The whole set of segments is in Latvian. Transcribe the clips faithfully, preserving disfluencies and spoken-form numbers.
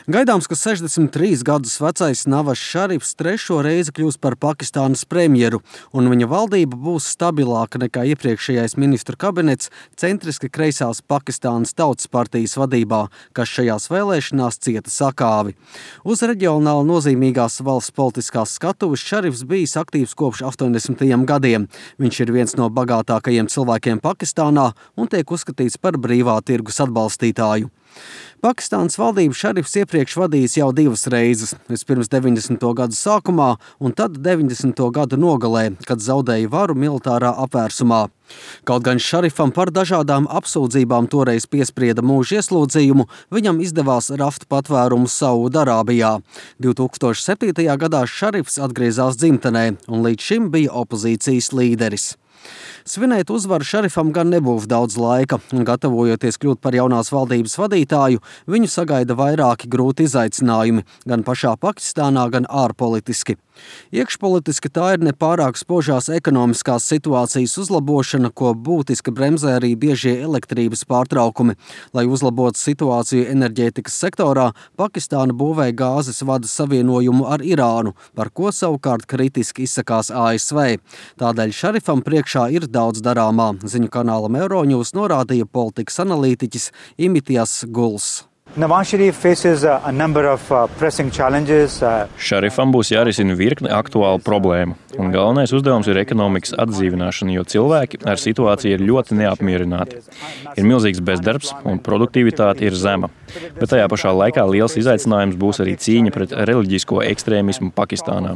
Gaidāms, ka sešdesmit trīs gadus vecais Nawaz Šarifs trešo reizi kļūs par Pakistānas premjeru, un viņa valdība būs stabilāka nekā iepriekšējais ministru kabinets centriski kreisās Pakistānas Tautas partijas vadībā, kas šajās vēlēšanās cieta sakāvi. Uz reģionāli nozīmīgās valsts politiskās skatuves Šarifs bijis aktīvs kopš astoņdesmitajiem gadiem. Viņš ir viens no bagātākajiem cilvēkiem Pakistānā un tiek uzskatīts par brīvā tirgus atbalstītāju. Pakistānas valdību Šarifs iepriekš vadījis jau divas reizes, vispirms deviņdesmito gadu sākumā un tad deviņdesmito gadu nogalē, kad zaudēja varu militārā apvērsumā. Kaut gan Šarifam par dažādām apsūdzībām toreiz piesprieda mūža ieslodzījumu, viņam izdevās raft patvērumu Saudarābijā. divtūkstoš septītajā gadā Šarifs atgriezās dzimtenē un līdz šim bija opozīcijas līderis. Svinēt uzvaru Šarifam gan nebūs daudz laika, un gatavojoties kļūt par jaunās valdības vadītāju, viņu sagaida vairāki grūti izaicinājumi, gan pašā Pakistānā, gan ārpolitiski. Iekšpolitiski tā ir nepārāk spožās ekonomiskās situācijas uzlabošana, ko būtiski bremzē arī biežie elektrības pārtraukumi. Lai uzlabotu situāciju enerģētikas sektorā, Pakistāna būvē gāzes vada savienojumu ar Irānu, par ko savukārt kritiski izsakās A S V. Tādēļ Šarifam priekšā ir daudz darāmā, ziņu kanālam Euronews norādīja politikas analītiķis Imitijas Guls. Nawaz Sharif faces a number of uh, pressing challenges. Uh, Šarifam būs jārisina virkne aktuālu problēmu, un galvenais uzdevums ir ekonomikas atdzīvināšana, jo cilvēki ar situāciju ir ļoti neapmierināti. Ir milzīgs bezdarbs, un produktivitāte ir zema. Bet tajā pašā laikā liels izaicinājums būs arī cīņa pret reliģisko ekstrēmismu Pakistānā.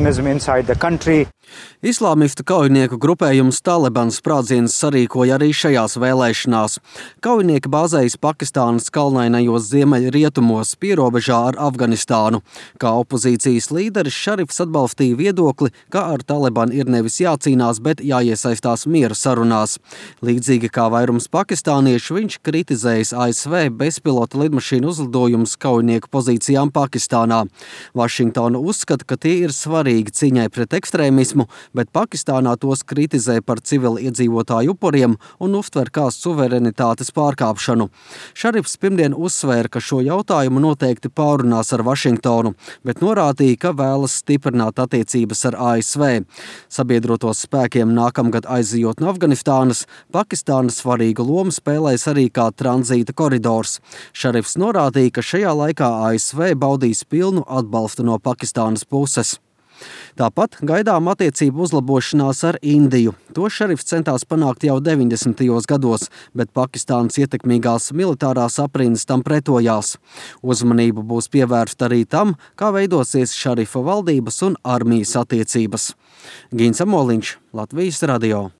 Islāmistu kaujinieku grupējums Taliban sprādzienus sarīkoja arī šajās vēlēšanās. Kaujinieki bāzējas Pakistānas kalnainajos ziemeļrietumos pierobežā ar Afganistānu. Kā opozīcijas līderis Šarifs atbalstīja viedokli, ka ar Taliban ir nevis jācīnās, bet jāiesaistās miera sarunās. Līdzīgi kā vairums pakistāniešu, viņš kritizējis A S V bezpilota lidmašīnu uzlidojumus kaujinieku pozīcijām Pakistānā. Vašingtona uzskata, ka tie ir svarīgi cīņai pret ekstrēmismu, bet Pakistānā tos kritizē par civili iedzīvotāju upuriem un uztver kā suverenitātes pārkāpšanu. Šarifs pirmdien uzsvēra, ka šo jautājumu noteikti pārunās ar Vašingtonu, bet norādīja, ka vēlas stiprināt attiecības ar A S V. Sabiedrotos spēkiem nākamgad aizejot no Afganistānas, Pakistāna svarīgu lomu spēlēs arī kā tranzīta koridors. Šarifs norādīja, ka šajā laikā A S V baudīs pilnu atbalstu no Pakistānas puses. Tāpat gaidām attiecību uzlabošanās ar Indiju. To Šarifs centās panākt jau deviņdesmitajos gados, bet Pakistānas ietekmīgās militārās aprindas tam pretojās. Uzmanību būs pievērsta arī tam, kā veidosies Šarifa valdības un armijas attiecības. Gins Amoliņš, Latvijas radio.